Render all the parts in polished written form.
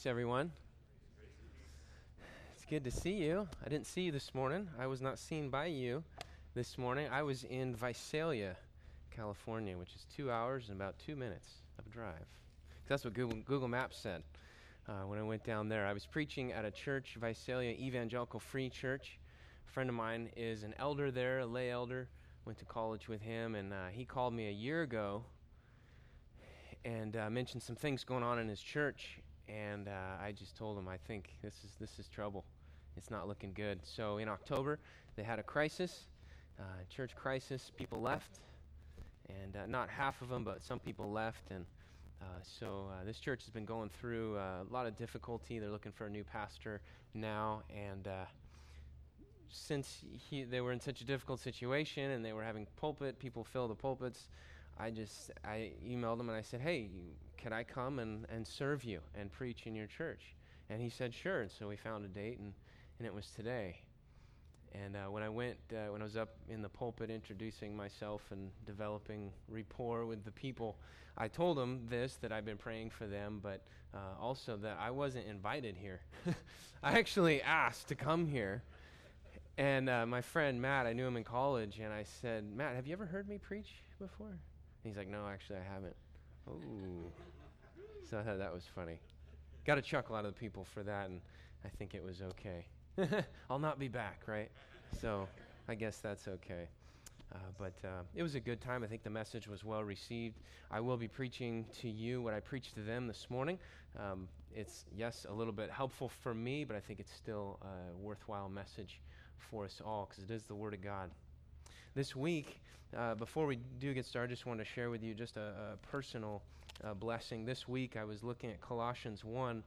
Everyone. It's good to see you. I didn't see you this morning. I was not seen by you this morning. I was in Visalia, California, which is 2 hours and about 2 minutes of a drive. That's what Google Maps said when I went down there. I was preaching at a church, Visalia Evangelical Free Church. A friend of mine is an elder there, a lay elder. Went to college with him, and he called me a year ago and mentioned some things going on in his church. And I just told him, I think this is trouble. It's not looking good. So in October, they had a crisis, church crisis. People left, and not half of them, but some people left. And so this church has been going through a lot of difficulty. They're looking for a new pastor now. And since they were in such a difficult situation and they were having people fill the pulpits, I emailed him and I said, hey, could I come and serve you and preach in your church? And he said, sure. And so we found a date, and it was today. And when I was up in the pulpit introducing myself and developing rapport with the people, I told them that I've been praying for them, but also that I wasn't invited here. I actually asked to come here. And my friend Matt, I knew him in college, and I said, Matt, have you ever heard me preach before? And he's like, no, actually I haven't. Ooh. So I thought that was funny. Got a chuckle out of the people for that, and I think it was okay. I'll not be back, right? So I guess that's okay. But it was a good time. I think the message was well received. I will be preaching to you what I preached to them this morning. It's, yes, a little bit helpful for me, but I think it's still a worthwhile message for us all because it is the Word of God. This week, before we do get started, I just want to share with you just a personal blessing. This week, I was looking at Colossians 1.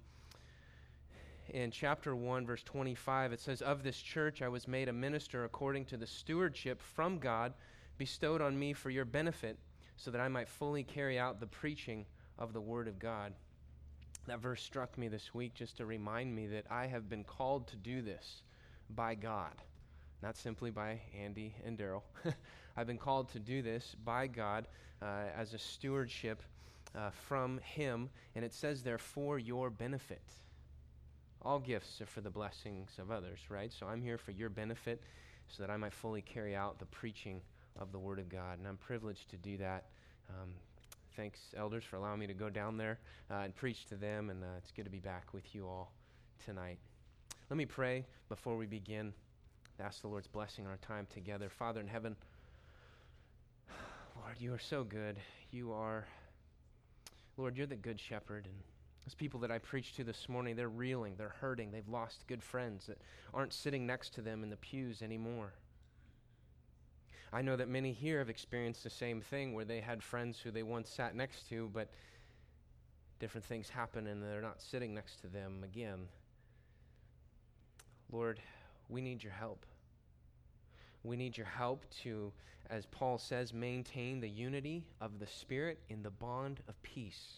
In chapter 1, verse 25, it says, of this church I was made a minister according to the stewardship from God bestowed on me for your benefit, so that I might fully carry out the preaching of the Word of God. That verse struck me this week just to remind me that I have been called to do this by God. Not simply by Andy and Daryl. I've been called to do this by God as a stewardship from Him, and it says there, for your benefit. All gifts are for the blessings of others, right? So I'm here for your benefit so that I might fully carry out the preaching of the Word of God, and I'm privileged to do that. Thanks, elders, for allowing me to go down there and preach to them, and it's good to be back with you all tonight. Let me pray before we begin. Ask the Lord's blessing on our time together. Father in heaven, Lord, you are so good. Lord, you're the good shepherd. And those people that I preached to this morning, they're reeling, they're hurting. They've lost good friends that aren't sitting next to them in the pews anymore. I know that many here have experienced the same thing where they had friends who they once sat next to, but different things happen and they're not sitting next to them again. Lord, we need your help. We need your help to, as Paul says, maintain the unity of the Spirit in the bond of peace.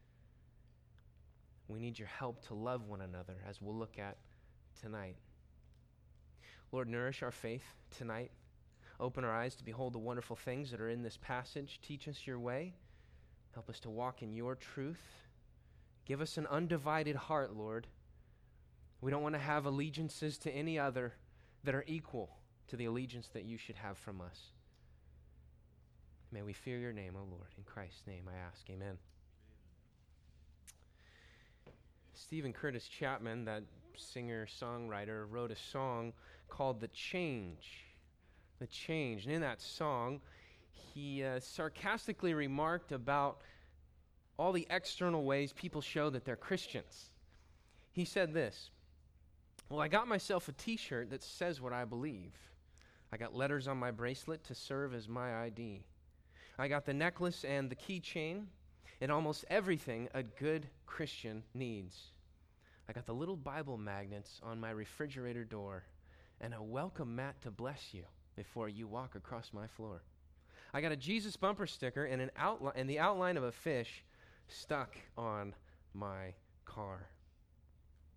We need your help to love one another, as we'll look at tonight. Lord, nourish our faith tonight. Open our eyes to behold the wonderful things that are in this passage. Teach us your way. Help us to walk in your truth. Give us an undivided heart, Lord. We don't want to have allegiances to any other that are equal to the allegiance that you should have from us. May we fear your name, O Lord. In Christ's name I ask, amen. Stephen Curtis Chapman, that singer-songwriter, wrote a song called The Change. The Change. And in that song, he sarcastically remarked about all the external ways people show that they're Christians. He said this, well, I got myself a t-shirt that says what I believe. I got letters on my bracelet to serve as my ID. I got the necklace and the keychain and almost everything a good Christian needs. I got the little Bible magnets on my refrigerator door and a welcome mat to bless you before you walk across my floor. I got a Jesus bumper sticker and the outline of a fish stuck on my car.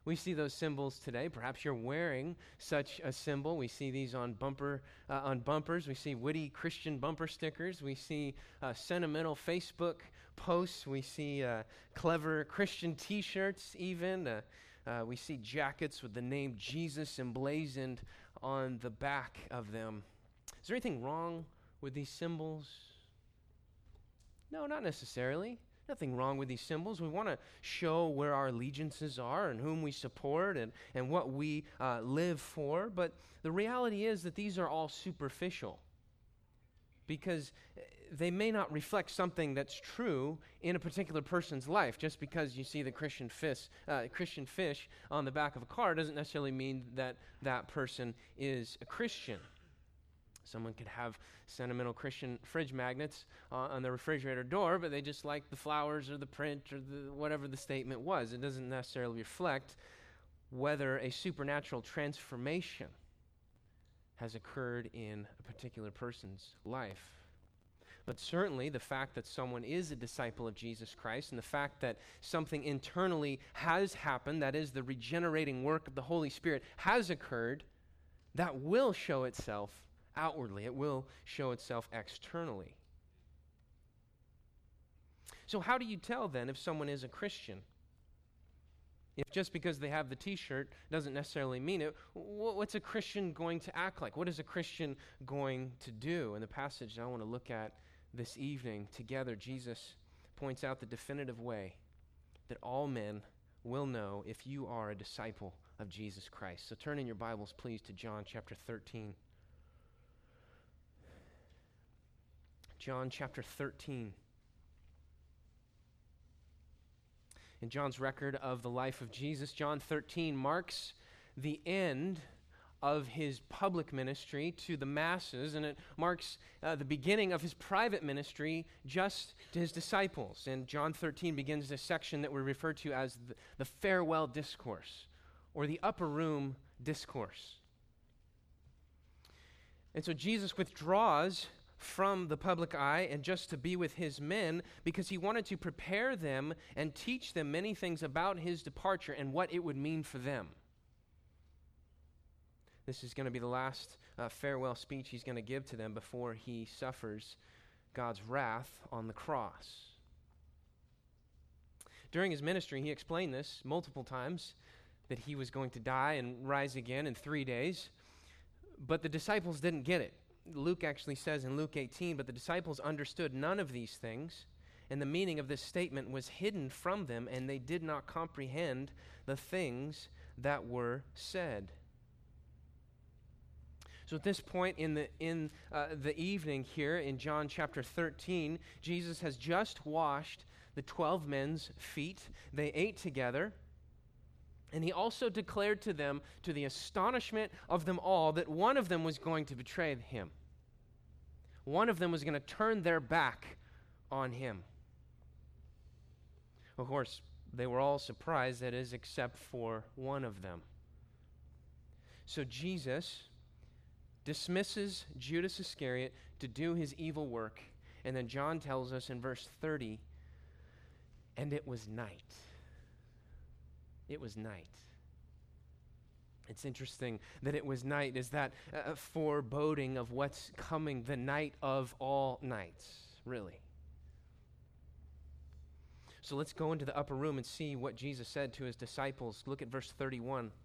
We see those symbols today. Perhaps you're wearing such a symbol. We see these on bumpers. We see witty Christian bumper stickers. We see sentimental Facebook posts. We see clever Christian T-shirts even. We see jackets with the name Jesus emblazoned on the back of them. Is there anything wrong with these symbols? No, not necessarily. Nothing wrong with these symbols. We want to show where our allegiances are and whom we support and what we live for. But the reality is that these are all superficial because they may not reflect something that's true in a particular person's life. Just because you see the Christian fish on the back of a car doesn't necessarily mean that that person is a Christian. Someone could have sentimental Christian fridge magnets on the refrigerator door, but they just like the flowers or the print or whatever the statement was. It doesn't necessarily reflect whether a supernatural transformation has occurred in a particular person's life. But certainly the fact that someone is a disciple of Jesus Christ and the fact that something internally has happened, that is the regenerating work of the Holy Spirit has occurred, that will show itself outwardly. It will show itself externally. So how do you tell then if someone is a Christian? If just because they have the T-shirt doesn't necessarily mean it, what's a Christian going to act like? What is a Christian going to do? In the passage I want to look at this evening together, Jesus points out the definitive way that all men will know if you are a disciple of Jesus Christ. So turn in your Bibles, please, to John chapter 13. John chapter 13. In John's record of the life of Jesus, John 13 marks the end of his public ministry to the masses, and it marks the beginning of his private ministry just to his disciples. And John 13 begins this section that we refer to as the farewell discourse, or the upper room discourse. And so Jesus withdraws from the public eye and just to be with his men because he wanted to prepare them and teach them many things about his departure and what it would mean for them. This is going to be the last farewell speech he's going to give to them before he suffers God's wrath on the cross. During his ministry, he explained this multiple times, that he was going to die and rise again in 3 days, but the disciples didn't get it. Luke actually says in Luke 18, but the disciples understood none of these things, and the meaning of this statement was hidden from them, and they did not comprehend the things that were said. So at this point in the evening here in John chapter 13, Jesus has just washed the 12 men's feet. They ate together. And he also declared to them, to the astonishment of them all, that one of them was going to betray him. One of them was going to turn their back on him. Of course, they were all surprised, that is, except for one of them. So Jesus dismisses Judas Iscariot to do his evil work. And then John tells us in verse 30, and it was night. It was night. It's interesting that it was night. Is that foreboding of what's coming, the night of all nights, really? So let's go into the upper room and see what Jesus said to his disciples. Look at verse 31. It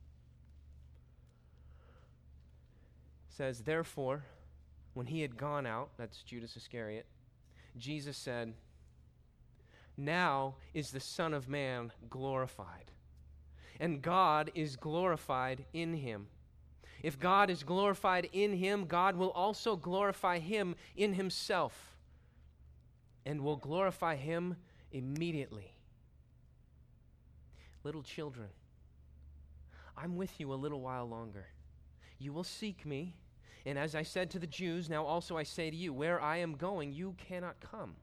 says, therefore, when he had gone out, that's Judas Iscariot, Jesus said, now is the Son of Man glorified, and God is glorified in him. If God is glorified in him, God will also glorify him in himself, and will glorify him immediately. Little children, I'm with you a little while longer. You will seek me, and as I said to the Jews, now also I say to you, where I am going, you cannot come.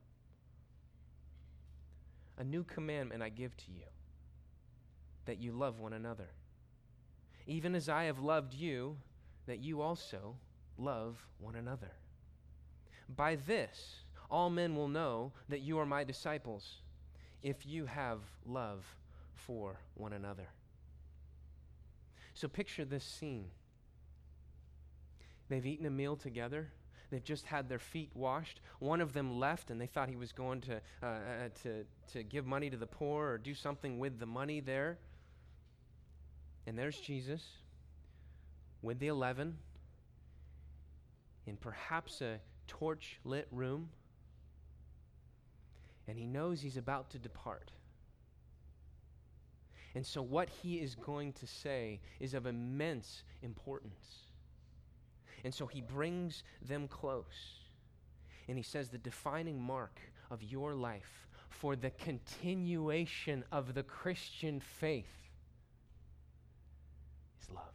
A new commandment I give to you, that you love one another. Even as I have loved you, that you also love one another. By this, all men will know that you are my disciples, if you have love for one another. So picture this scene. They've eaten a meal together. They've just had their feet washed. One of them left, and they thought he was going to give money to the poor or do something with the money there. And there's Jesus with the 11 in perhaps a torch-lit room. And he knows he's about to depart. And so what he is going to say is of immense importance. And so he brings them close. And he says the defining mark of your life for the continuation of the Christian faith is love.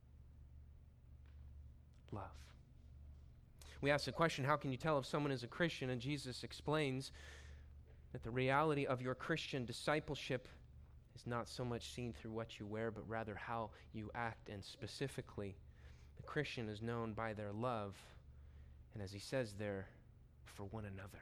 Love. We ask the question, how can you tell if someone is a Christian? And Jesus explains that the reality of your Christian discipleship is not so much seen through what you wear, but rather how you act. And specifically, the Christian is known by their love, and as he says there, for one another.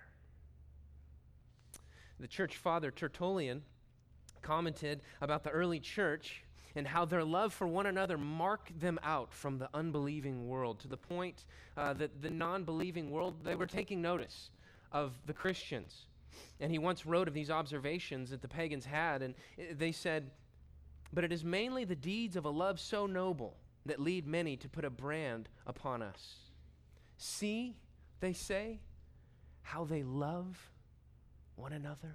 The church father Tertullian commented about the early church and how their love for one another marked them out from the unbelieving world, to the point that the non-believing world, they were taking notice of the Christians. And he once wrote of these observations that the pagans had, and they said, "But it is mainly the deeds of a love so noble that lead many to put a brand upon us. See," they say, "how they love one another."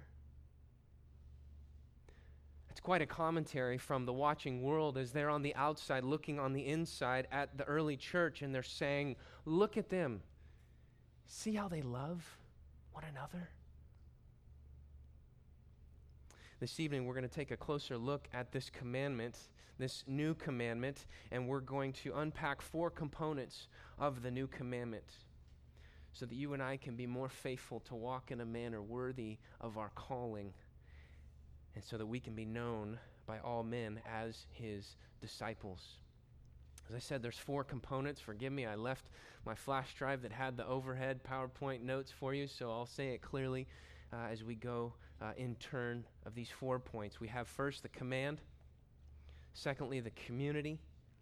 It's quite a commentary from the watching world as they're on the outside looking on the inside at the early church, and they're saying, "Look at them. See how they love one another?" This evening, we're going to take a closer look at this commandment, this new commandment, and we're going to unpack 4 components of the new commandment so that you and I can be more faithful to walk in a manner worthy of our calling, and so that we can be known by all men as his disciples. As I said, there's 4 components. Forgive me, I left my flash drive that had the overhead PowerPoint notes for you, so I'll say it clearly as we go in turn of these 4 points. We have first the command, secondly the community,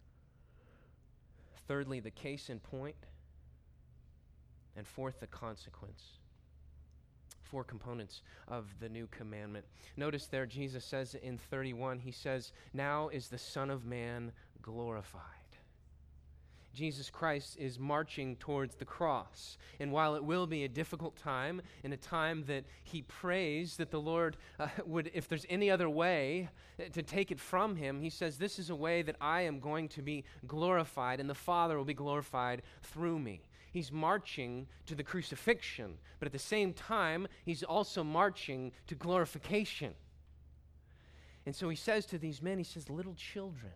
thirdly the case in point, and fourth the consequence. 4 components of the new commandment. Notice there Jesus says in 31, he says, "Now is the Son of Man glorified." Jesus Christ is marching towards the cross. And while it will be a difficult time, and a time that he prays that the Lord would, if there's any other way to take it from him, he says, "This is a way that I am going to be glorified, and the Father will be glorified through me." He's marching to the crucifixion, but at the same time, he's also marching to glorification. And so he says to these men, he says, "Little children,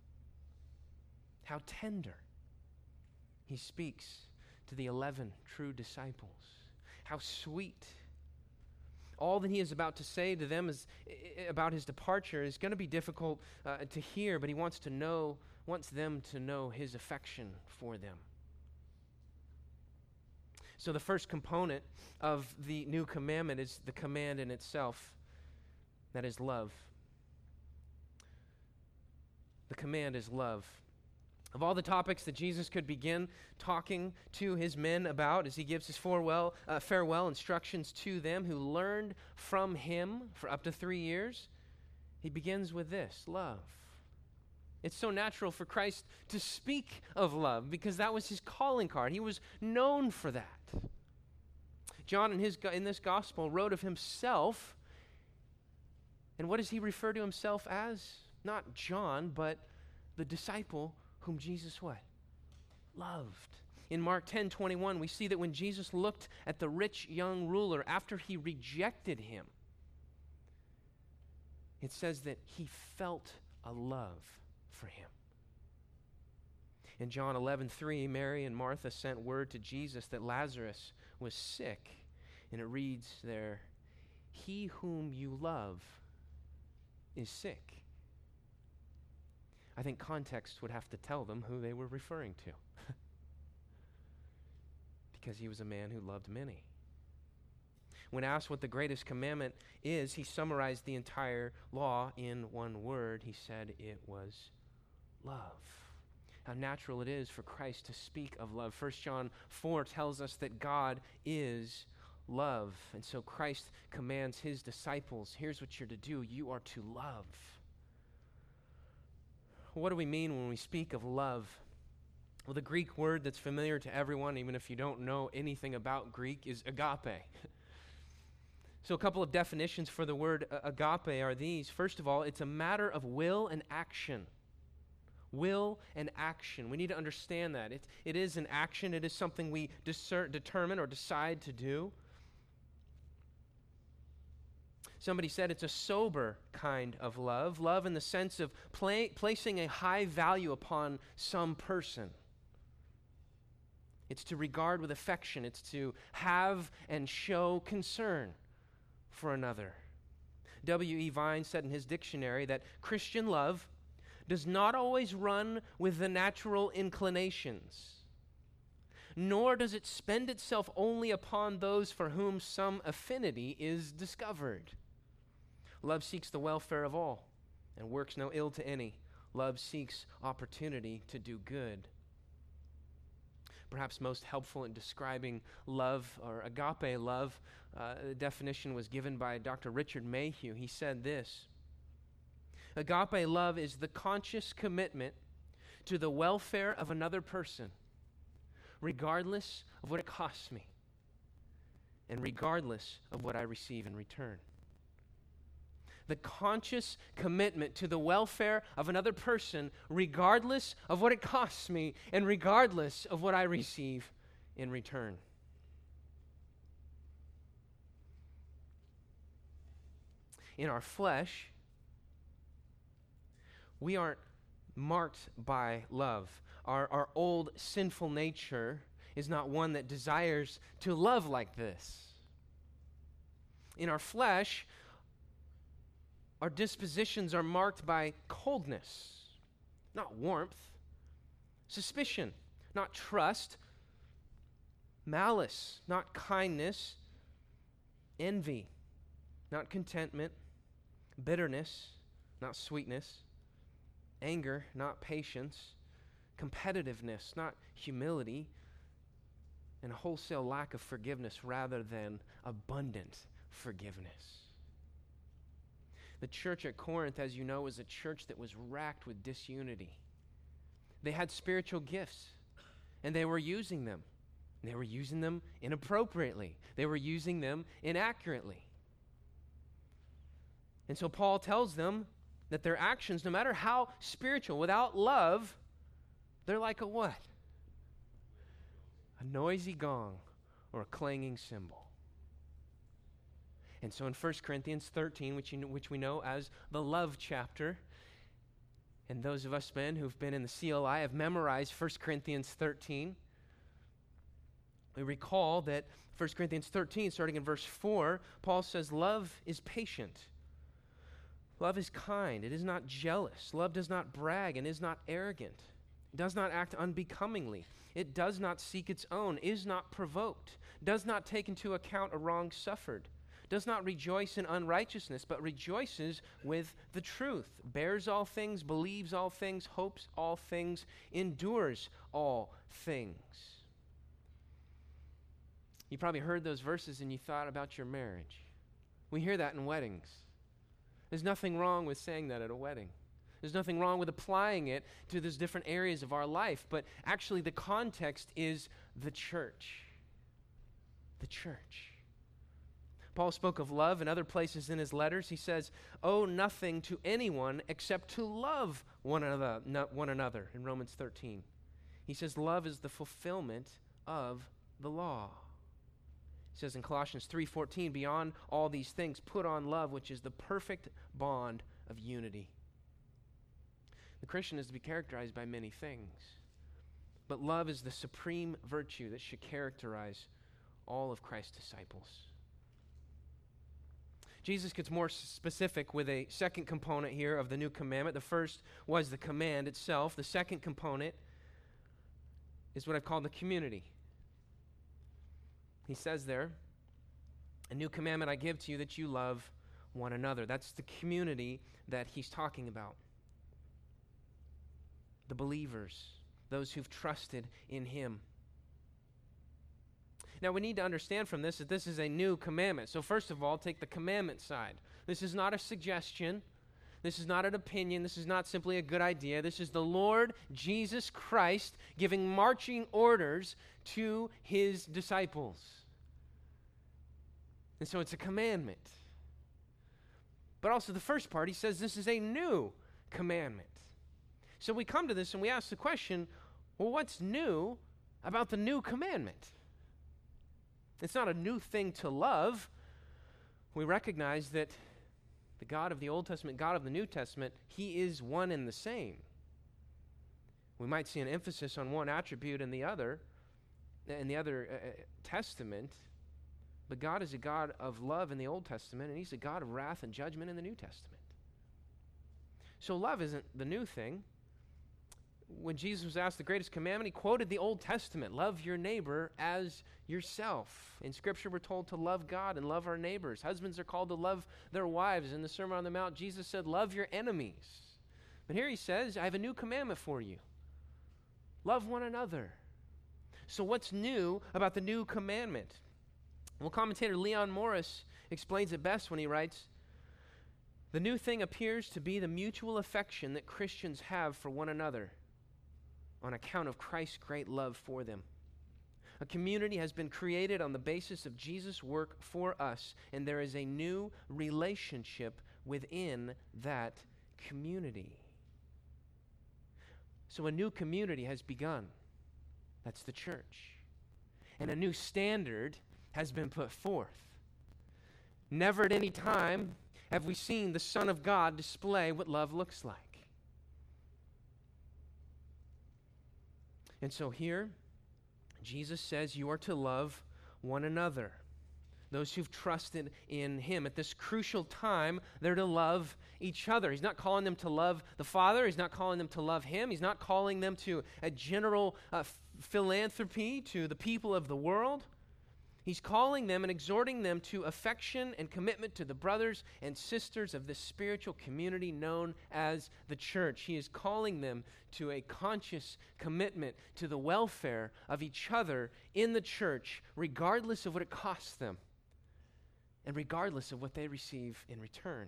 how tender." He speaks to the 11 true disciples. How sweet. All that he is about to say to them is about his departure is going to be difficult to hear, but he wants them to know his affection for them. So the first component of the new commandment is the command in itself, that is love. The command is love. Of all the topics that Jesus could begin talking to his men about as he gives his farewell instructions to them who learned from him for up to 3 years, he begins with this, love. It's so natural for Christ to speak of love because that was his calling card. He was known for that. John in this gospel wrote of himself, and what does he refer to himself as? Not John, but the disciple whom Jesus what? Loved. In Mark 10:21, we see that when Jesus looked at the rich young ruler after he rejected him, it says that he felt a love for him. In John 11:3, Mary and Martha sent word to Jesus that Lazarus was sick, and it reads there, "He whom you love is sick." I think context would have to tell them who they were referring to. Because he was a man who loved many. When asked what the greatest commandment is, he summarized the entire law in one word. He said it was love. How natural it is for Christ to speak of love. 1 John 4 tells us that God is love. And so Christ commands his disciples, here's what you're to do. You are to love. What do we mean when we speak of love? Well, the Greek word that's familiar to everyone, even if you don't know anything about Greek, is agape. So a couple of definitions for the word agape are these. First of all, it's a matter of will and action. Will and action. We need to understand that. It is an action. It is something we determine or decide to do. Somebody said it's a sober kind of love. Love in the sense of placing a high value upon some person. It's to regard with affection. It's to have and show concern for another. W.E. Vine said in his dictionary that Christian love does not always run with the natural inclinations, nor does it spend itself only upon those for whom some affinity is discovered. Love seeks the welfare of all and works no ill to any. Love seeks opportunity to do good. Perhaps most helpful in describing love, or agape love, the definition was given by Dr. Richard Mayhew. He said this: agape love is the conscious commitment to the welfare of another person, regardless of what it costs me, and regardless of what I receive in return. The conscious commitment to the welfare of another person, regardless of what it costs me, and regardless of what I receive in return. In our flesh, we aren't marked by love. Our old sinful nature is not one that desires to love like this. In our flesh, our dispositions are marked by coldness, not warmth, suspicion, not trust, malice, not kindness, envy, not contentment, bitterness, not sweetness, anger, not patience, competitiveness, not humility, and a wholesale lack of forgiveness rather than abundant forgiveness. The church at Corinth, as you know, was a church that was racked with disunity. They had spiritual gifts, and they were using them. They were using them inappropriately. They were using them inaccurately. And so Paul tells them that their actions, no matter how spiritual, without love, they're like a what? A noisy gong or a clanging cymbal. And so in 1 Corinthians 13, which we know as the love chapter, and those of us men who've been in the CLI have memorized 1 Corinthians 13, we recall that 1 Corinthians 13, starting in verse 4, Paul says, love is patient. Love is kind. It is not jealous. Love does not brag and is not arrogant. It does not act unbecomingly. It does not seek its own, is not provoked, does not take into account a wrong suffered, does not rejoice in unrighteousness, but rejoices with the truth, bears all things, believes all things, hopes all things, endures all things. You probably heard those verses and you thought about your marriage. We hear that in weddings. There's nothing wrong with saying that at a wedding. There's nothing wrong with applying it to those different areas of our life, but actually the context is the church. The church. Paul spoke of love in other places in his letters. He says, owe nothing to anyone except to love one another in Romans 13. He says love is the fulfillment of the law. He says in Colossians 3:14, beyond all these things, put on love, which is the perfect bond of unity. The Christian is to be characterized by many things, but love is the supreme virtue that should characterize all of Christ's disciples. Jesus gets more specific with a second component here of the new commandment. The first was the command itself. The second component is what I've called the community. He says there, a new commandment I give to you, that you love one another. That's the community that he's talking about. the believers, those who've trusted in him. Now, we need to understand from this that this is a new commandment. So first of all, take the commandment side. This is not a suggestion. This is not an opinion. This is not simply a good idea. This is the Lord Jesus Christ giving marching orders to his disciples. And so it's a commandment. But also the first part, he says this is a new commandment. So we come to this and we ask the question, well, what's new about the new commandment? It's not a new thing to love. We recognize that the God of the Old Testament, God of the New Testament, he is one and the same. We might see an emphasis on one attribute in the other testament, but God is a God of love in the Old Testament, and he's a God of wrath and judgment in the New Testament. So love isn't the new thing. When Jesus was asked the greatest commandment, he quoted the Old Testament, love your neighbor as yourself. In Scripture, we're told to love God and love our neighbors. Husbands are called to love their wives. In the Sermon on the Mount, Jesus said, love your enemies. But here he says, I have a new commandment for you. Love one another. So what's new about the new commandment? Well, commentator Leon Morris explains it best when he writes, the new thing appears to be the mutual affection that Christians have for one another on account of Christ's great love for them. A community has been created on the basis of Jesus' work for us, and there is a new relationship within that community. So a new community has begun. That's the church. And a new standard has been put forth. Never at any time have we seen the Son of God display what love looks like. And so here, Jesus says you are to love one another. Those who've trusted in him. At this crucial time, they're to love each other. He's not calling them to love the Father. He's not calling them to love him. He's not calling them to a general philanthropy to the people of the world. He's calling them and exhorting them to affection and commitment to the brothers and sisters of this spiritual community known as the church. He is calling them to a conscious commitment to the welfare of each other in the church, regardless of what it costs them and regardless of what they receive in return.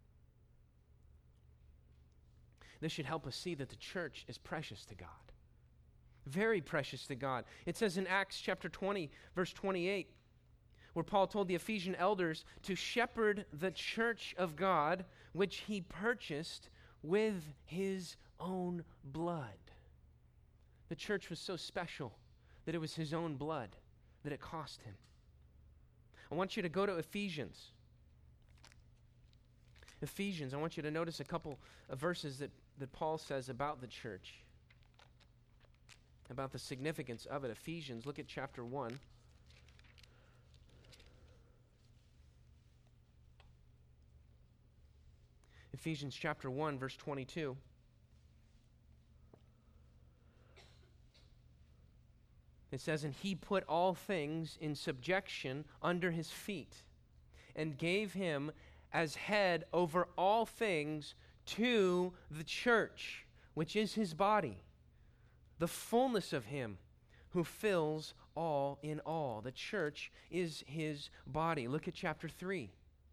This should help us see that the church is precious to God. Very precious to God. It says in Acts chapter 20, verse 28, where Paul told the Ephesian elders to shepherd the church of God, which he purchased with his own blood. The church was so special that it was his own blood that it cost him. I want you to go to Ephesians. Ephesians, I want you to notice a couple of verses that Paul says about the church, about the significance of it. Ephesians, look at chapter 1. Ephesians chapter 1, verse 22. It says, and he put all things in subjection under his feet, and gave him as head over all things to the church, which is his body, the fullness of him who fills all in all. The church is his body. Look at chapter 3.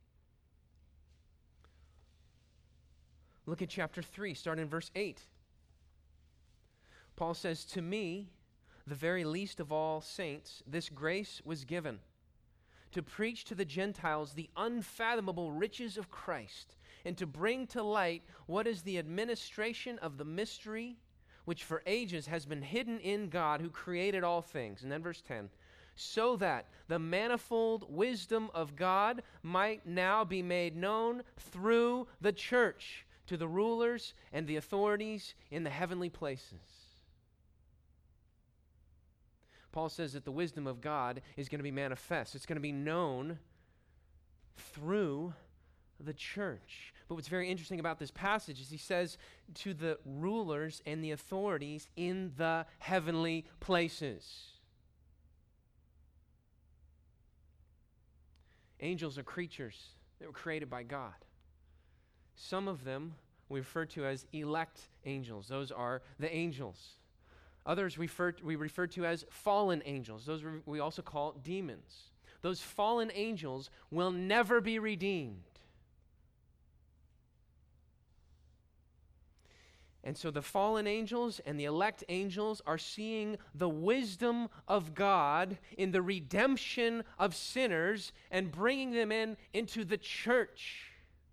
Look at chapter 3, start in verse 8. Paul says, to me, the very least of all saints, this grace was given, to preach to the Gentiles the unfathomable riches of Christ, and to bring to light what is the administration of the mystery which for ages has been hidden in God who created all things. And then verse 10, so that the manifold wisdom of God might now be made known through the church to the rulers and the authorities in the heavenly places. Paul says that the wisdom of God is going to be manifest. It's going to be known through the church. But what's very interesting about this passage is he says to the rulers and the authorities in the heavenly places. Angels are creatures that were created by God. Some of them we refer to as elect angels. Those are the angels. Others we refer to as fallen angels. Those we also call demons. Those fallen angels will never be redeemed. And so the fallen angels and the elect angels are seeing the wisdom of God in the redemption of sinners and bringing them into the church.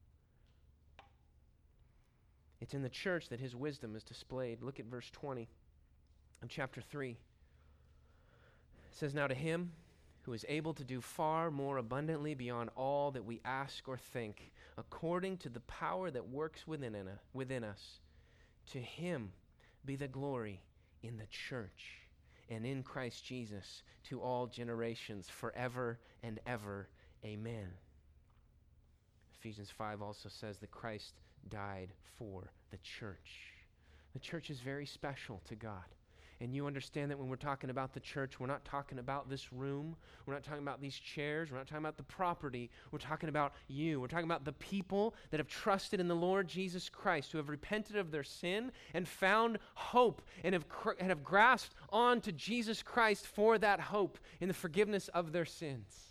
It's in the church that his wisdom is displayed. Look at verse 20 of chapter 3. It says, "Now to him who is able to do far more abundantly beyond all that we ask or think, according to the power that works within us, to him be the glory in the church and in Christ Jesus to all generations, forever and ever. Amen." Ephesians 5 also says that Christ died for the church. The church is very special to God. And you understand that when we're talking about the church, we're not talking about this room. We're not talking about these chairs. We're not talking about the property. We're talking about you. We're talking about the people that have trusted in the Lord Jesus Christ, who have repented of their sin and found hope and have grasped on to Jesus Christ for that hope in the forgiveness of their sins.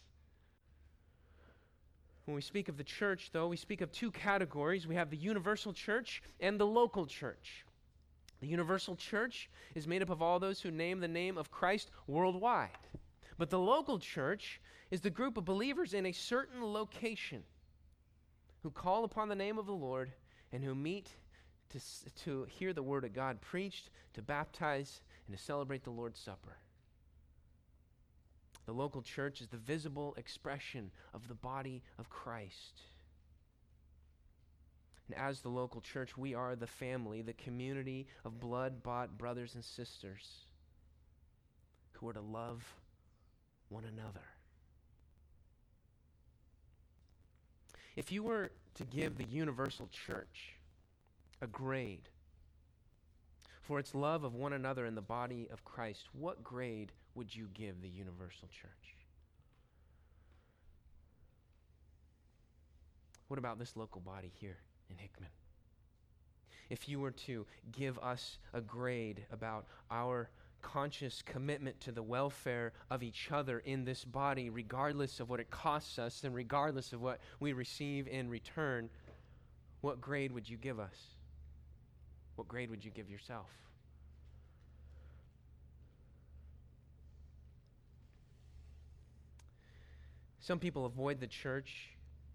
When we speak of the church, though, we speak of two categories. We have the universal church and the local church. The universal church is made up of all those who name the name of Christ worldwide. But the local church is the group of believers in a certain location who call upon the name of the Lord and who meet to hear the word of God preached, to baptize, and to celebrate the Lord's Supper. The local church is the visible expression of the body of Christ. And as the local church, we are the family, the community of blood-bought brothers and sisters who are to love one another. If you were to give the universal church a grade for its love of one another in the body of Christ, what grade would you give the universal church? What about this local body here in Hickman? If you were to give us a grade about our conscious commitment to the welfare of each other in this body, regardless of what it costs us and regardless of what we receive in return, what grade would you give us? What grade would you give yourself? Some people avoid the church,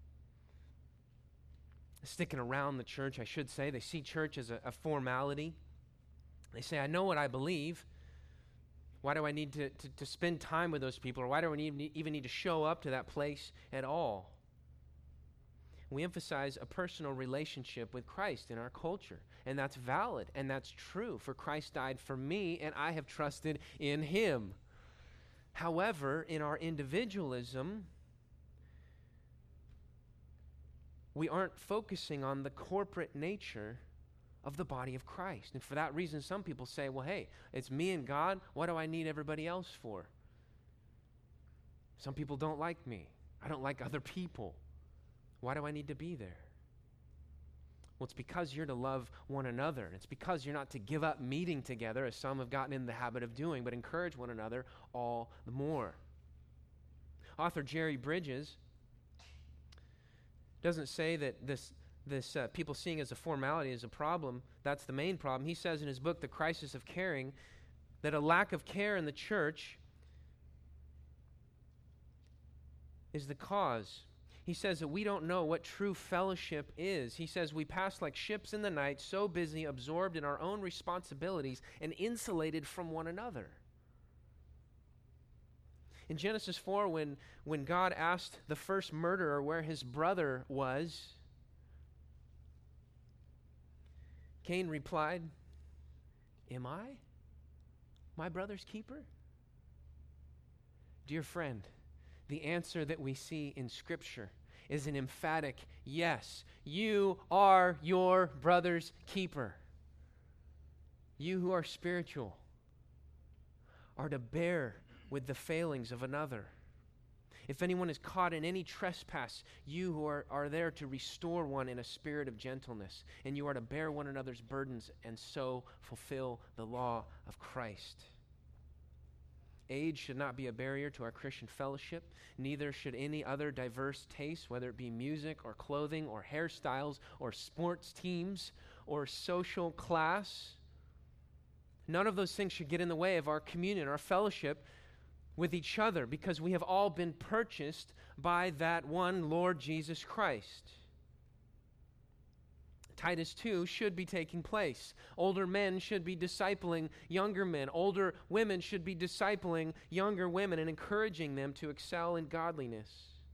sticking around the church, I should say. They see church as a formality. They say, I know what I believe. Why do I need to spend time with those people? Or why do I even need to show up to that place at all? We emphasize a personal relationship with Christ in our culture. And that's valid and that's true. For Christ died for me and I have trusted in him. However, in our individualism, we aren't focusing on the corporate nature of the body of Christ. And for that reason, some people say, well, hey, it's me and God. What do I need everybody else for? Some people don't like me. I don't like other people. Why do I need to be there? Well, it's because you're to love one another. It's because you're not to give up meeting together, as some have gotten in the habit of doing, but encourage one another all the more. Author Jerry Bridges doesn't say that this people seeing as a formality is a problem. That's the main problem. He says in his book, The Crisis of Caring, that a lack of care in the church is the cause. He says that we don't know what true fellowship is. He says we pass like ships in the night, so busy, absorbed in our own responsibilities, and insulated from one another. In Genesis 4, when God asked the first murderer where his brother was, Cain replied, "Am I my brother's keeper?" Dear friend, the answer that we see in Scripture is an emphatic yes. You are your brother's keeper. You who are spiritual are to bear with the failings of another. If anyone is caught in any trespass, you who are there to restore one in a spirit of gentleness, and you are to bear one another's burdens and so fulfill the law of Christ. Age should not be a barrier to our Christian fellowship. Neither should any other diverse taste, whether it be music or clothing or hairstyles or sports teams or social class. None of those things should get in the way of our communion, our fellowship with each other, because we have all been purchased by that one Lord Jesus Christ. Titus 2 should be taking place. Older men should be discipling younger men. Older women should be discipling younger women and encouraging them to excel in godliness.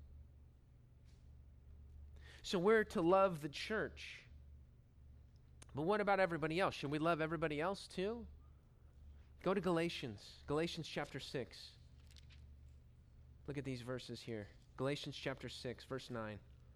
So we're to love the church. But what about everybody else? Should we love everybody else too? Go to Galatians chapter 6. Look at these verses here. Galatians chapter 6, verse 9.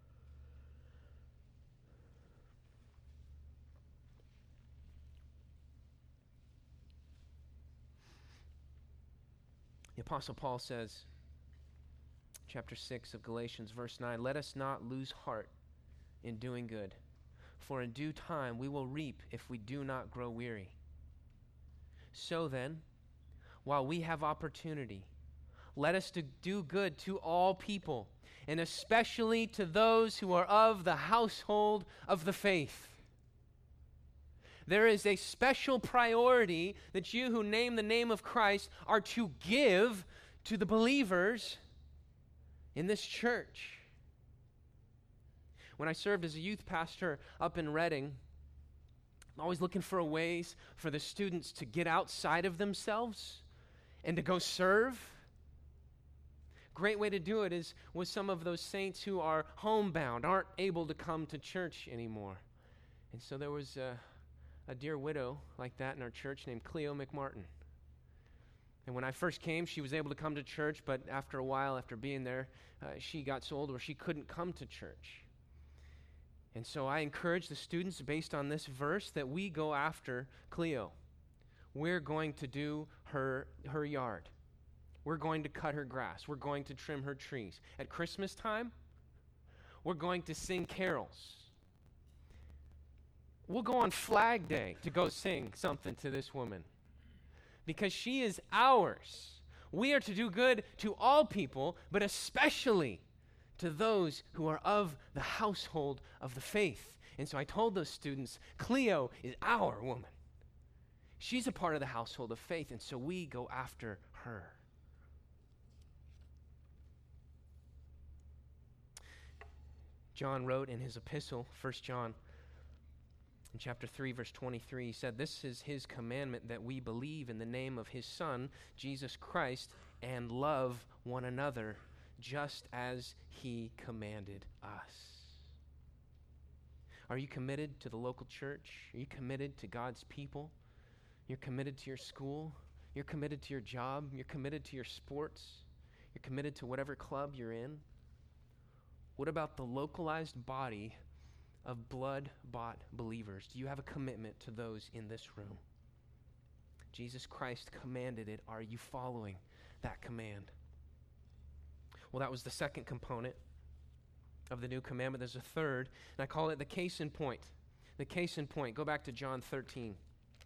The Apostle Paul says, chapter 6 of Galatians, verse 9, "Let us not lose heart in doing good, for in due time we will reap if we do not grow weary. So then, while we have opportunity, let us do good to all people, and especially to those who are of the household of the faith." There is a special priority that you who name the name of Christ are to give to the believers in this church. When I served as a youth pastor up in Redding, I'm always looking for ways for the students to get outside of themselves and to go serve. Great way to do it is with some of those saints who are homebound, aren't able to come to church anymore. And so there was a dear widow like that in our church named Cleo McMartin. And when I first came, she was able to come to church, but after a while, after being there, she got so old where she couldn't come to church. And so I encourage the students, based on this verse, that we go after Cleo. We're going to do her yard. We're going to cut her grass. We're going to trim her trees. At Christmas time, we're going to sing carols. We'll go on Flag Day to go sing something to this woman because she is ours. We are to do good to all people, but especially to those who are of the household of the faith. And so I told those students, Cleo is our woman. She's a part of the household of faith, and so we go after her. John wrote in his epistle, 1 John, in chapter 3, verse 23, he said, "This is his commandment, that we believe in the name of his Son, Jesus Christ, and love one another, just as he commanded us." Are you committed to the local church? Are you committed to God's people? You're committed to your school? You're committed to your job? You're committed to your sports? You're committed to whatever club you're in? What about the localized body of blood-bought believers? Do you have a commitment to those in this room? Jesus Christ commanded it. Are you following that command? Well, that was the second component of the new commandment. There's a third, and I call it the case in point. The case in point. Go back to John 13.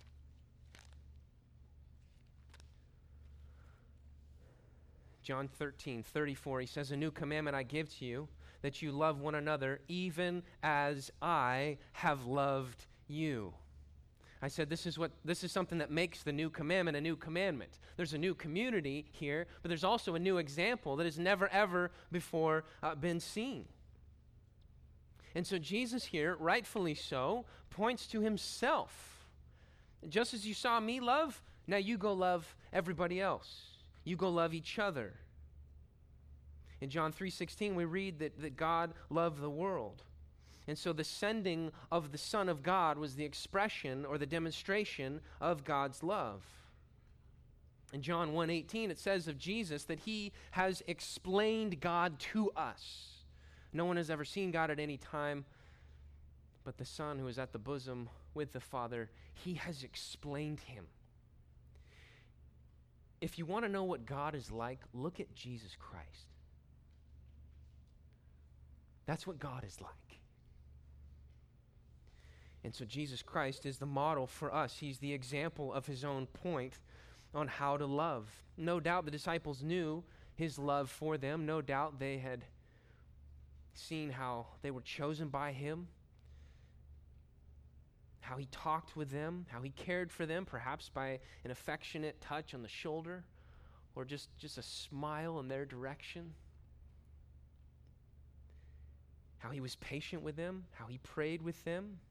John 13:34, he says, "A new commandment I give to you, that you love one another, even as I have loved you." I said this is something that makes the new commandment a new commandment. There's a new community here, but there's also a new example that has never ever before been seen. And so Jesus here, rightfully so, points to himself. Just as you saw me love, now you go love everybody else. You go love each other. In John 3:16, we read that God loved the world. And so the sending of the Son of God was the expression or the demonstration of God's love. In John 1:18, it says of Jesus that he has explained God to us. No one has ever seen God at any time, but the Son who is at the bosom with the Father, he has explained him. If you want to know what God is like, look at Jesus Christ. That's what God is like. And so Jesus Christ is the model for us. He's the example of his own point on how to love. No doubt the disciples knew his love for them. No doubt they had seen how they were chosen by him, how he talked with them, how he cared for them, perhaps by an affectionate touch on the shoulder or just a smile in their direction. How he was patient with them, how he prayed with them.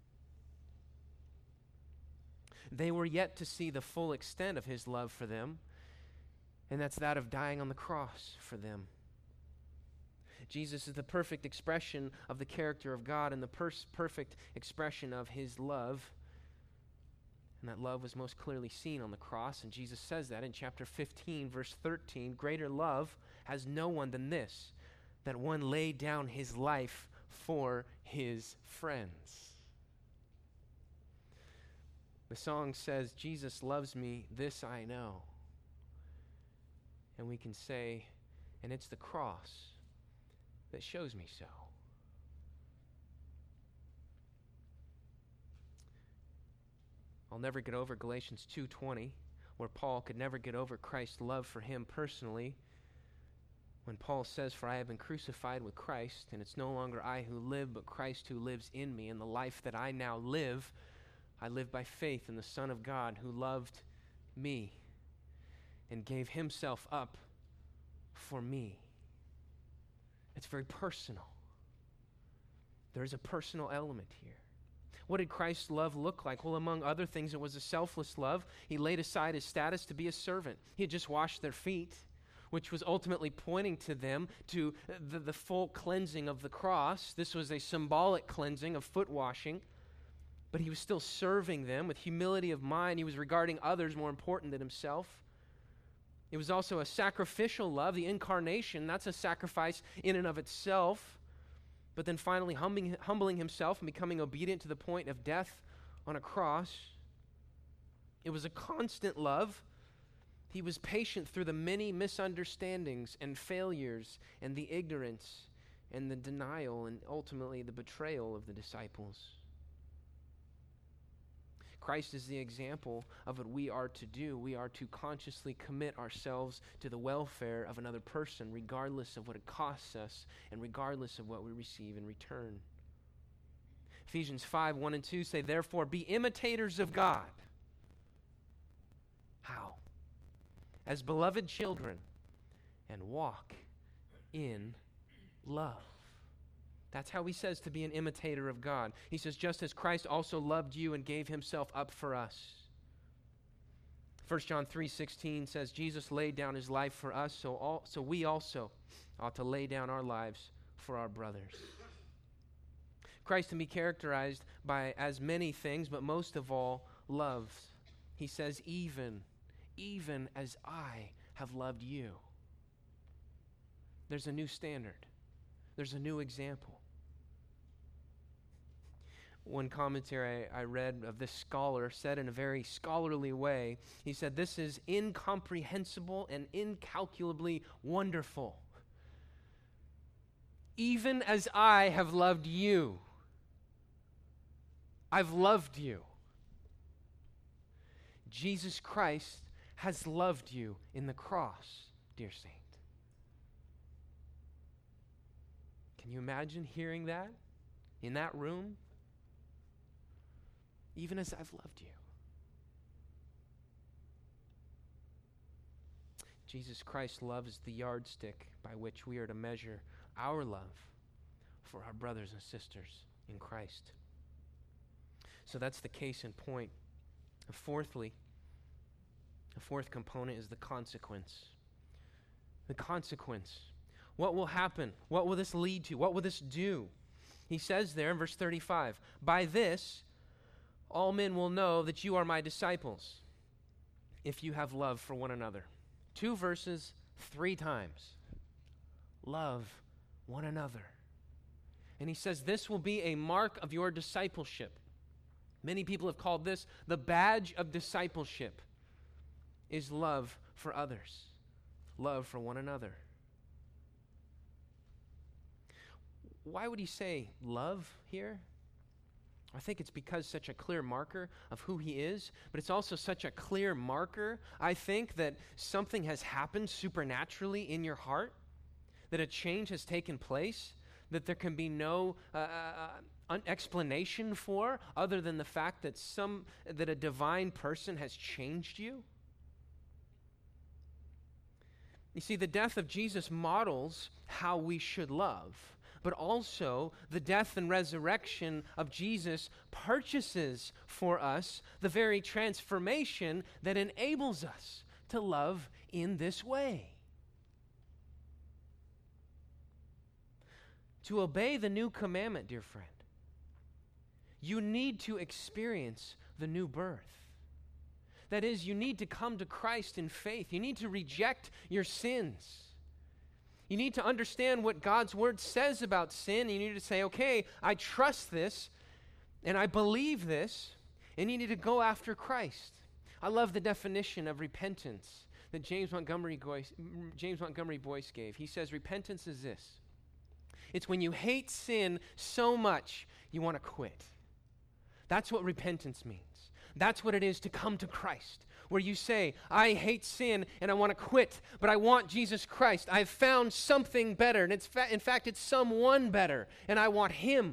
They were yet to see the full extent of his love for them, and that's that of dying on the cross for them. Jesus is the perfect expression of the character of God and the perfect expression of his love. And that love was most clearly seen on the cross, and Jesus says that in chapter 15, verse 13, "Greater love has no one than this, that one laid down his life for his friends." The song says, "Jesus loves me, this I know." And we can say, and it's the cross that shows me so. I'll never get over Galatians 2:20, where Paul could never get over Christ's love for him personally. When Paul says, "For I have been crucified with Christ, and it's no longer I who live, but Christ who lives in me. And the life that I now live, I live by faith in the Son of God who loved me and gave himself up for me." It's very personal. There's a personal element here. What did Christ's love look like? Well, among other things, it was a selfless love. He laid aside his status to be a servant. He had just washed their feet, which was ultimately pointing to them to the full cleansing of the cross. This was a symbolic cleansing of foot washing. But he was still serving them with humility of mind. He was regarding others more important than himself. It was also a sacrificial love. The incarnation, that's a sacrifice in and of itself. But then finally humbling himself and becoming obedient to the point of death on a cross. It was a constant love. He was patient through the many misunderstandings and failures and the ignorance and the denial and ultimately the betrayal of the disciples. Christ is the example of what we are to do. We are to consciously commit ourselves to the welfare of another person, regardless of what it costs us and regardless of what we receive in return. Ephesians 5:1-2 say, "Therefore be imitators of God." How? As beloved children, and walk in love. That's how he says to be an imitator of God. He says, just as Christ also loved you and gave himself up for us. 1 John 3:16 says, Jesus laid down his life for us, so we also ought to lay down our lives for our brothers. Christ can be characterized by as many things, but most of all, love. He says, even as I have loved you. There's a new standard. There's a new example. One commentary I read of this scholar said in a very scholarly way, he said, "This is incomprehensible and incalculably wonderful. Even as I have loved you, I've loved you. Jesus Christ has loved you in the cross, dear saint." Can you imagine hearing that in that room? Even as I've loved you. Jesus Christ loves the yardstick by which we are to measure our love for our brothers and sisters in Christ. So that's the case in point. Fourthly, the fourth component is the consequence. The consequence. What will happen? What will this lead to? What will this do? He says there in verse 35, "By this, all men will know that you are my disciples, if you have love for one another." 2 verses, 3 times. Love one another. And he says this will be a mark of your discipleship. Many people have called this the badge of discipleship, is love for others, love for one another. why would he say love here? I think it's because such a clear marker of who he is, but it's also such a clear marker, I think, that something has happened supernaturally in your heart, that a change has taken place, that there can be no explanation for other than the fact that a divine person has changed you. You see, the death of Jesus models how we should love, but also the death and resurrection of Jesus purchases for us the very transformation that enables us to love in this way. To obey the new commandment, dear friend, you need to experience the new birth. That is, you need to come to Christ in faith. You need to reject your sins. You need to understand what God's word says about sin. You need to say, okay, I trust this, and I believe this, and you need to go after Christ. I love the definition of repentance that James Montgomery Boyce gave. He says, repentance is this. It's when you hate sin so much, you want to quit. That's what repentance means. That's what it is to come to Christ, where you say, I hate sin and I want to quit, but I want Jesus Christ. I've found something better, and in fact, it's someone better, and I want him.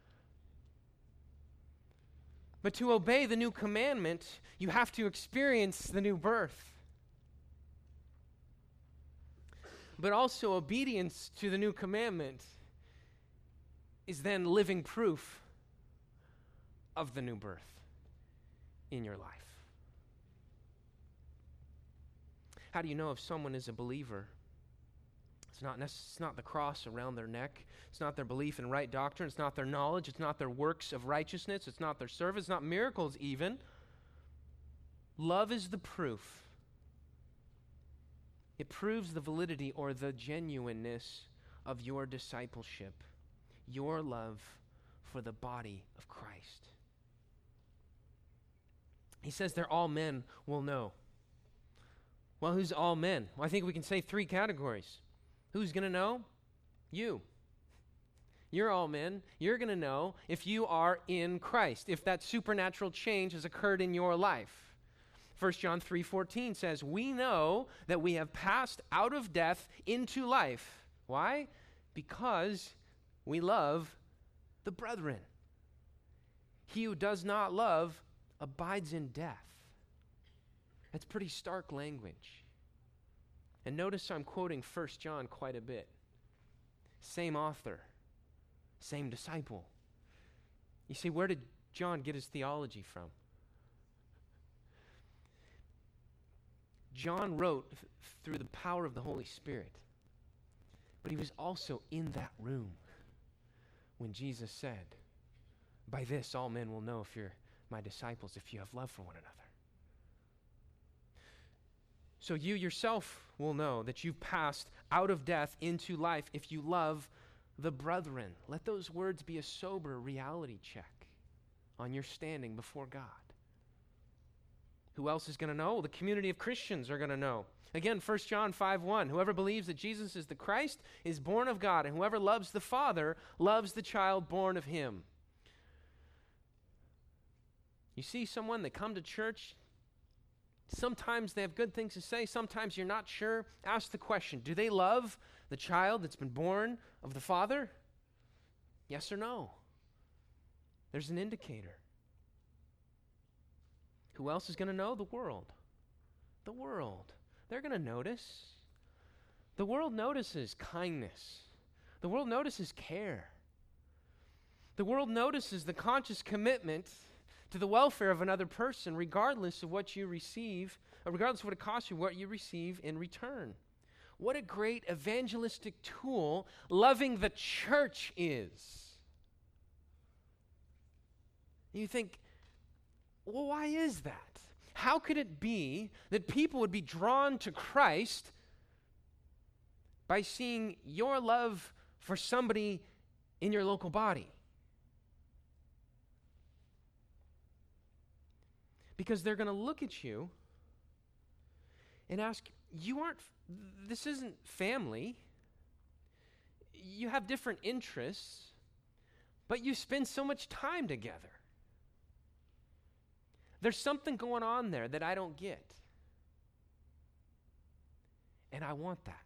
But to obey the new commandment, you have to experience the new birth. But also, obedience to the new commandment is then living proof of the new birth in your life. How do you know if someone is a believer? It's not the cross around their neck. It's not their belief in right doctrine. It's not their knowledge. It's not their works of righteousness. It's not their service. It's not miracles even. Love is the proof. It proves the validity or the genuineness of your discipleship, your love for the body of Christ. He says that all men will know. Well, who's all men? Well, I think we can say 3 categories. Who's going to know? You. You're all men. You're going to know if you are in Christ, if that supernatural change has occurred in your life. 1 John 3:14 says, we know that we have passed out of death into life. Why? Because we love the brethren. He who does not love abides in death. That's pretty stark language. And notice I'm quoting 1 John quite a bit. Same author, same disciple. You see, where did John get his theology from? John wrote through the power of the Holy Spirit, but he was also in that room when Jesus said, by this all men will know if you're my disciples, if you have love for one another. So you yourself will know that you've passed out of death into life if you love the brethren. Let those words be a sober reality check on your standing before God. Who else is going to know? Well, the community of Christians are going to know. Again, 1 John 5:1, whoever believes that Jesus is the Christ is born of God, and whoever loves the Father loves the child born of him. You see someone that come to church, sometimes they have good things to say, sometimes you're not sure. Ask the question, do they love the child that's been born of the Father? Yes or no? There's an indicator. Who else is going to know? The world. The world. They're going to notice. The world notices kindness. The world notices care. The world notices the conscious commitment to the welfare of another person, regardless of what you receive, or regardless of what it costs you, what you receive in return. What a great evangelistic tool loving the church is. You think, well, why is that? How could it be that people would be drawn to Christ by seeing your love for somebody in your local body? Because they're going to look at you and ask, this isn't family. you have different interests, but you spend so much time together. There's something going on there that I don't get. And I want that.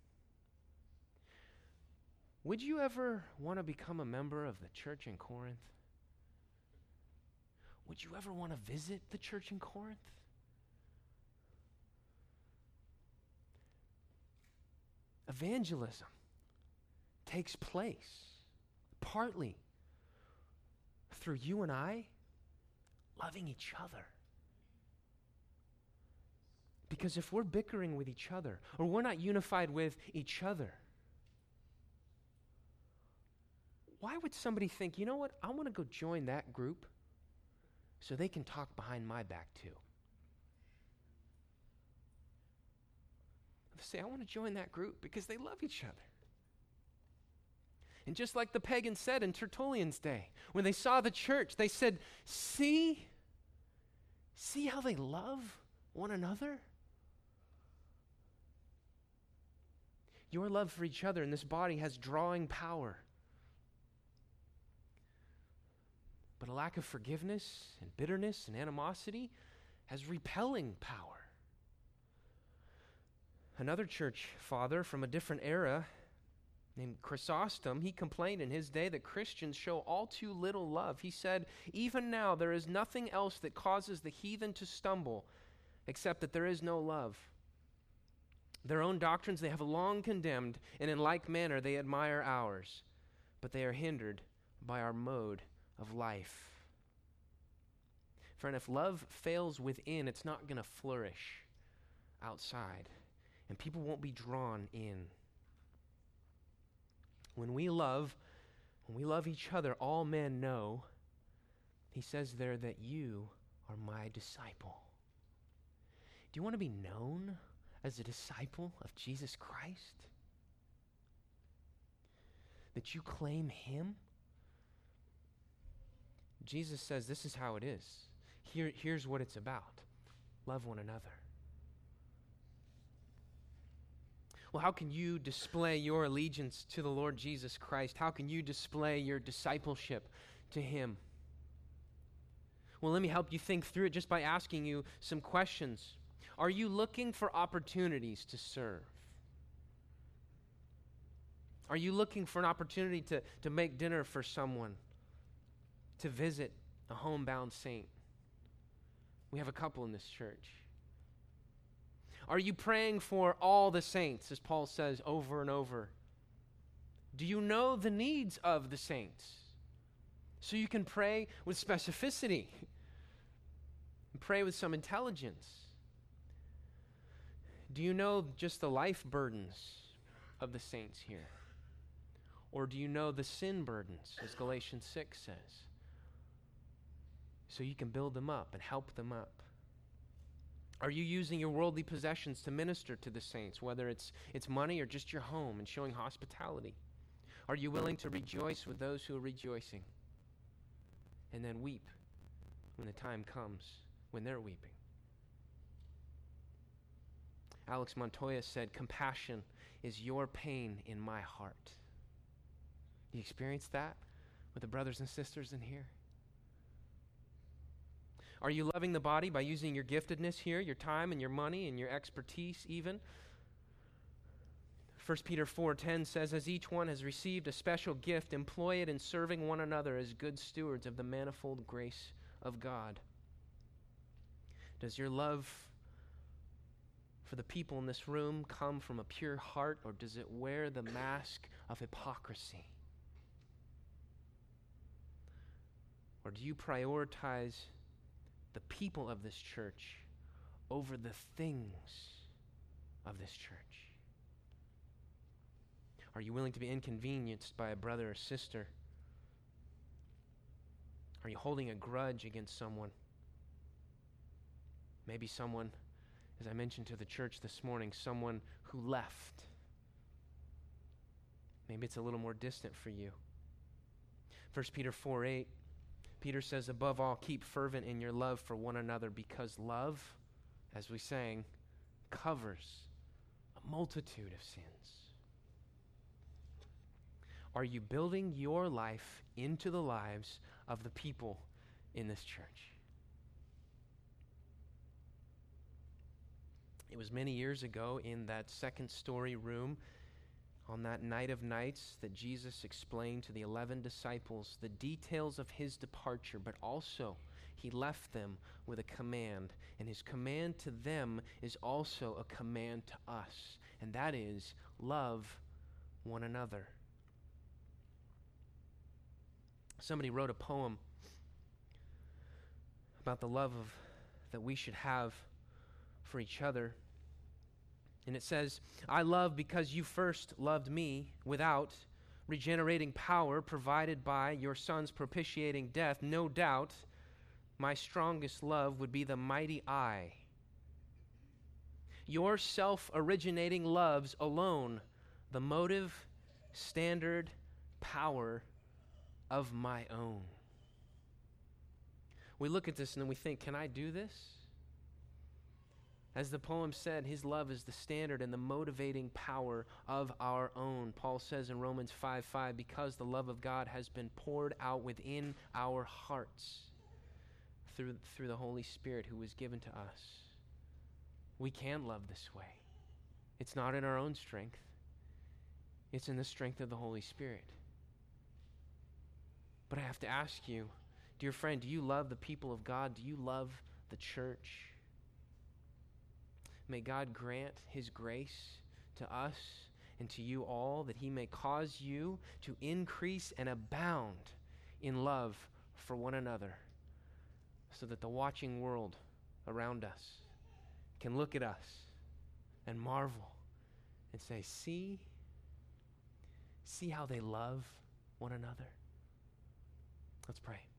Would you ever want to become a member of the church in Corinth? Would you ever want to visit the church in Corinth? Evangelism takes place partly through you and I loving each other. Because if we're bickering with each other, or we're not unified with each other, why would somebody think, you know what, I want to go join that group so they can talk behind my back too? They say, I want to join that group because they love each other. And just like the pagans said in Tertullian's day, when they saw the church, they said, see how they love one another? Your love for each other in this body has drawing power. But a lack of forgiveness and bitterness and animosity has repelling power. Another church father from a different era named Chrysostom, he complained in his day that Christians show all too little love. He said, even now there is nothing else that causes the heathen to stumble except that there is no love. Their own doctrines they have long condemned, and in like manner they admire ours, but they are hindered by our mode of life. Friend, if love fails within, it's not going to flourish outside, and people won't be drawn in. When we love each other, all men know, he says there, that you are my disciple. Do you want to be known as a disciple of Jesus Christ? That you claim him? Jesus says this is how it is. Here's what it's about. Love one another. Well, how can you display your allegiance to the Lord Jesus Christ? How can you display your discipleship to him? Well, let me help you think through it just by asking you some questions. Are you looking for opportunities to serve? Are you looking for an opportunity to make dinner for someone? To visit a homebound saint? We have a couple in this church. Are you praying for all the saints, as Paul says over and over? Do you know the needs of the saints? So you can pray with specificity. And pray with some intelligence. Do you know just the life burdens of the saints here? Or do you know the sin burdens, as Galatians 6 says? So you can build them up and help them up. Are you using your worldly possessions to minister to the saints, whether it's money or just your home, and showing hospitality? Are you willing to rejoice with those who are rejoicing and then weep when the time comes when they're weeping? Alex Montoya said, compassion is your pain in my heart. You experience that with the brothers and sisters in here? Are you loving the body by using your giftedness here, your time and your money and your expertise even? 1 Peter 4:10 says, as each one has received a special gift, employ it in serving one another as good stewards of the manifold grace of God. Does your love for the people in this room come from a pure heart, or does it wear the mask of hypocrisy? Or do you prioritize the people of this church over the things of this church? Are you willing to be inconvenienced by a brother or sister? Are you holding a grudge against someone? Maybe someone, as I mentioned to the church this morning, someone who left. Maybe it's a little more distant for you. 1 Peter 4:8, Peter says, above all, keep fervent in your love for one another, because love, as we sang, covers a multitude of sins. are you building your life into the lives of the people in this church? It was many years ago in that second story room on that night of nights that Jesus explained to the 11 disciples the details of his departure, but also he left them with a command. And his command to them is also a command to us, and that is love one another. Somebody wrote a poem about the love that we should have for each other. And it says, I love because you first loved me without regenerating power provided by your Son's propitiating death. No doubt, my strongest love would be the mighty I. Your self-originating loves alone, the motive, standard, power of my own. We look at this and then we think, can I do this? As the poem said, his love is the standard and the motivating power of our own. Paul says in Romans 5:5, because the love of God has been poured out within our hearts through the Holy Spirit who was given to us. We can love this way. It's not in our own strength. It's in the strength of the Holy Spirit. But I have to ask you, dear friend, do you love the people of God? Do you love the church? May God grant his grace to us and to you all, that he may cause you to increase and abound in love for one another, so that the watching world around us can look at us and marvel and say, see how they love one another. Let's pray.